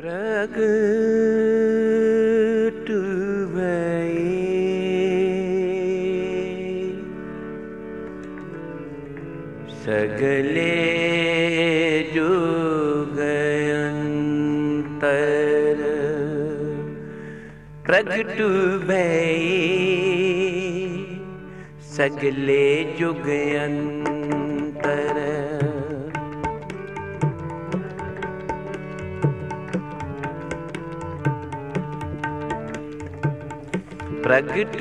प्रगट भये सगले जुगंतर प्रगट भये सगले जुगंतर प्रगट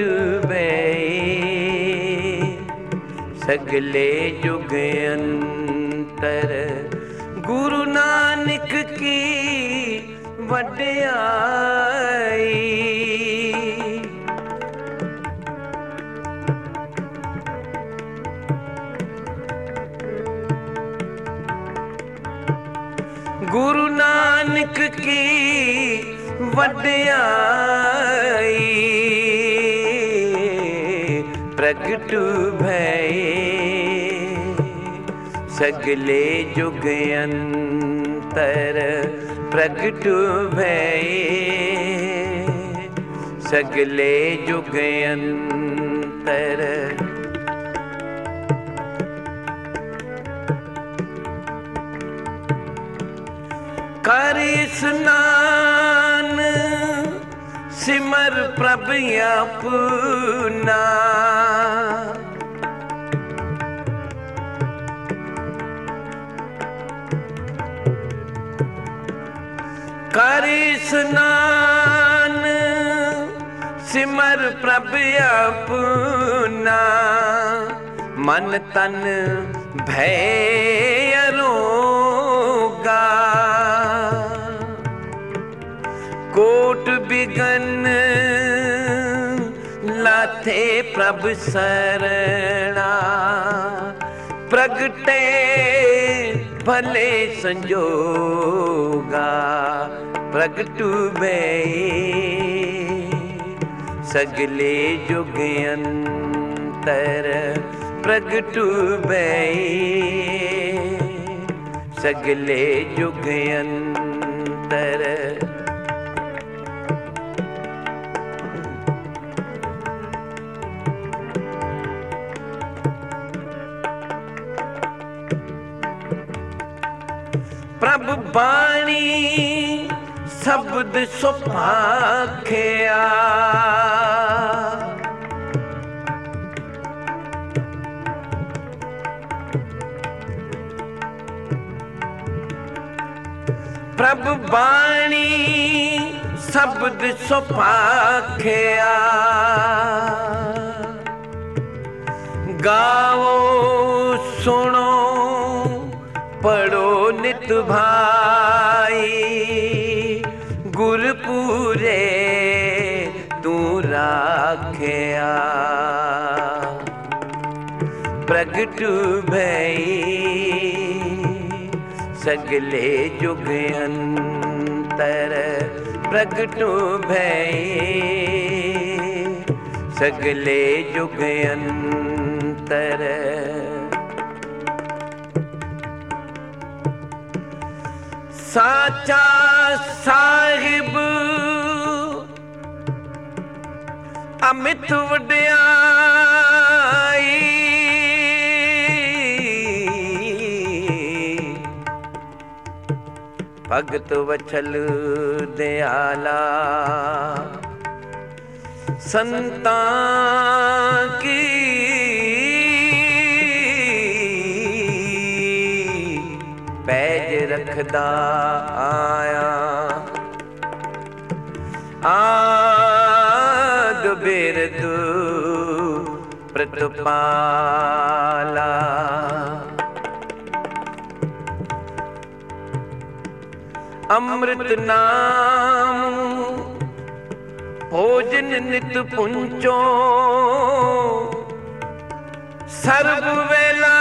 भये सगले जुग अंतर गुरु नानक की वड्याई गुरु नानक की वड्याई प्रगट भये सगले जुग अंतर प्रगट भये सगले जुग अंतर कर स्नान सिमर प्रभ अपना कर स्नान सिमर प्रभ अपना मन तन भय अरोगा कोट बिगन लाथे प्रभ सरना प्रगटे भले संजोगा प्रगट भये सगले जुग अंतर प्रगट भये सगले जुग अंतर प्रभ बाणी शब्द सुभाखिया प्रभ बाणी शब्द सुभाखिया गाओ सुनो पढ़ो नित भाई गुरपुरे तू राखिया प्रगट भये सगले जुग अंतर प्रगट भये सगले जुग अंतर साचा साहिब अमित वड्याई भगत वछल दयाला संतां की पैज रखदा आया आद बिरद प्रतिपाला अमृत नाम भोजन नित पुंचो सर्व वेला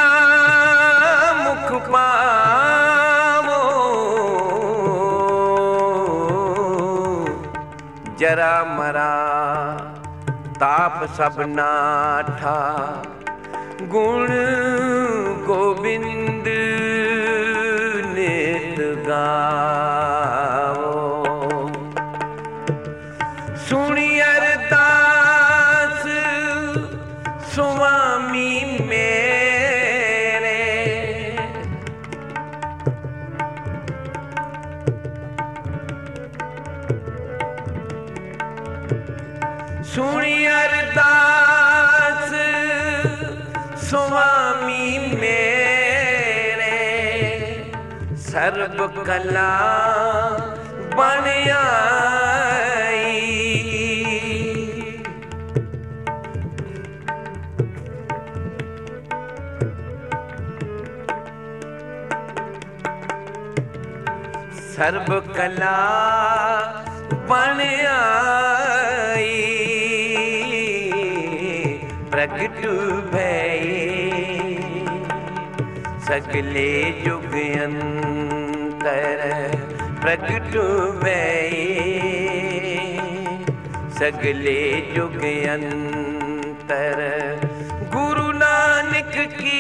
मुख पावो जरा मरा ताप सब नाठा गुण गोविंद नित गावो। ਸੁਣੀ ਅਰਦਾਸ ਸੁਆਮੀ ਮੇਰੇ ਸਰਬ ਕਲਾ ਬਣ ਆਈ। ਸਰਬ ਕਲਾ ਬਣ ਆਈ ਪ੍ਰਗਟ ਭਈ ਸਗਲੇ ਜੁਗ ਅੰਤਰ ਪ੍ਰਗਟ ਭਈ ਸਗਲੇ ਜੁਗ ਅੰਤਰ ਗੁਰੂ ਨਾਨਕ ਕੀ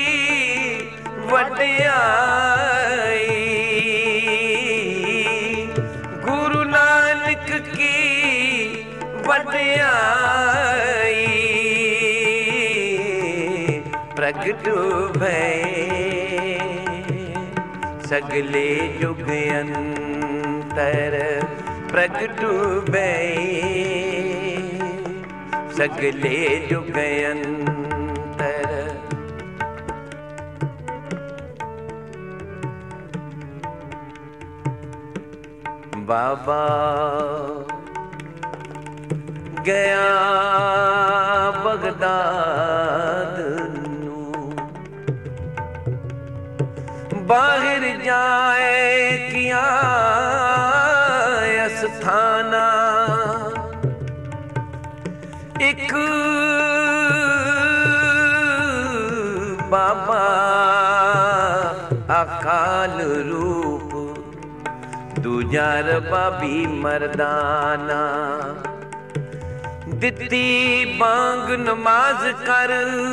ਵਡਿਆਈ ਗੁਰੂ ਨਾਨਕ ਕੀ ਵਡਿਆਈ ਪ੍ਰਗਟ ਭਈ ਸਗਲੇ ਜੁਗ ਅੰਤਰ ਪ੍ਰਗਟ ਭਈ ਸਗਲੇ ਜੁਗ ਅੰਤਰ। ਬਾਬਾ ਗਿਆ ਬਗਦਾਦ ਨੂੰ ਬਾਹਰ ਜਾਏ ਕਿਆ ਅਸਥਾਨਾ ਇੱਕ ਬਾਬਾ ਅਕਾਲ ਰੂਪ ਦੂਜਾ ਰਬਾਬੀ ਮਰਦਾਨਾ ਦਿੱਤੀ ਬਾਂਗ ਨਮਾਜ਼ ਕਰ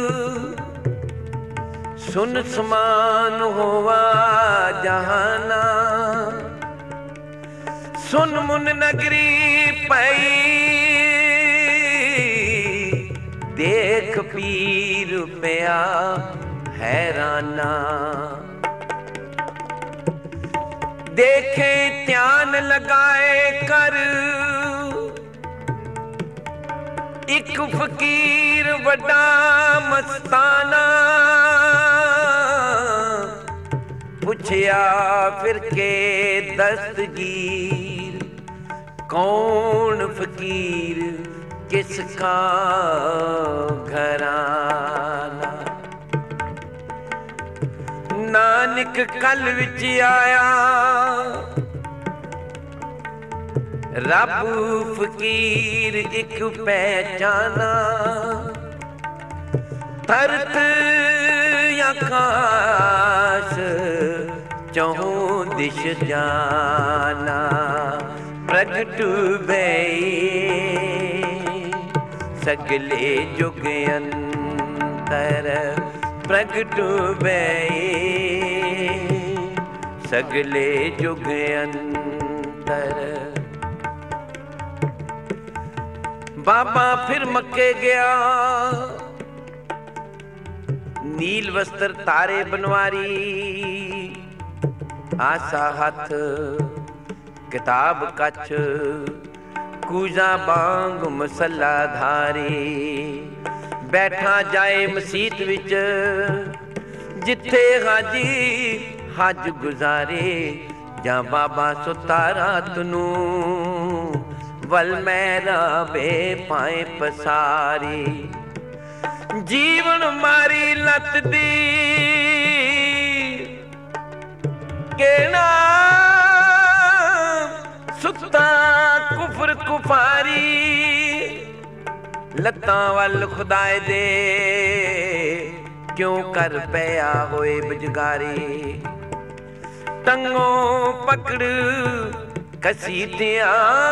ਸੁਨ ਸਮਾਨ ਹੋਵਾ ਜਹਾਨਾ ਸੁਨ ਮੁਨ ਨਗਰੀ ਪਈ ਦੇਖ ਪੀਰ ਪਿਆ ਹੈਰਾਨਾ देखे ध्यान लगाए कर एक फकीर वड्डा मस्ताना पुछया फिर के दस्तगीर कौन फकीर किसका घराना नानक कल विच आया रब फकीर एक पहचाना धरत आकाश चौं दिश जाना प्रगट भई सगले जुग अंतर प्रगट भई सगले जुग अंतर। बाबा फिर मक्के गया नील वस्त्र तारे बनवारी आसा हथ किताब कछ कूजा बांग मसला धारी बैठा जाए मसीत विच जिथे हाजी हज गुजारे जा बाबा सुता रात नू वल मैरा बे पाए पसारी जीवन मारी लत दी केना सुता कुफर कुफारी लत्तां वल खुदाए दे क्यों कर पया होए बजगारी टंगों पकड़ कसीदिया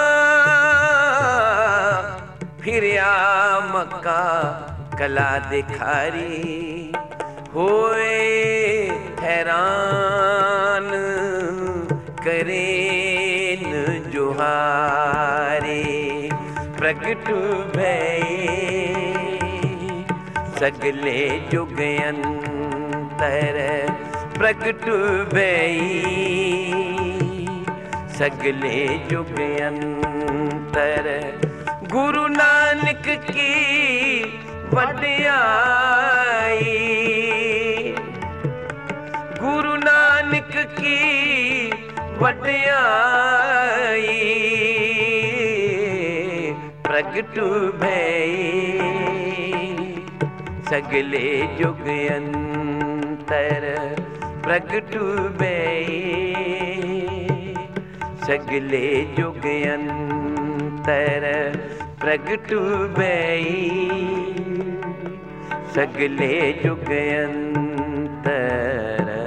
फिरिया मक्का कला दिखारी होए हैरान करेन जोहारे प्रगट भई सगले जुग अंतर प्रगट भई सगले जुग अंतर गुरु नानक नानक की वड्याई, गुरु नानक की वड्याई, प्रगट भई सगले जुग अंतर, प्रगट भई सगले जुग अंतर, प्रगट भई सगले जुग अंतर।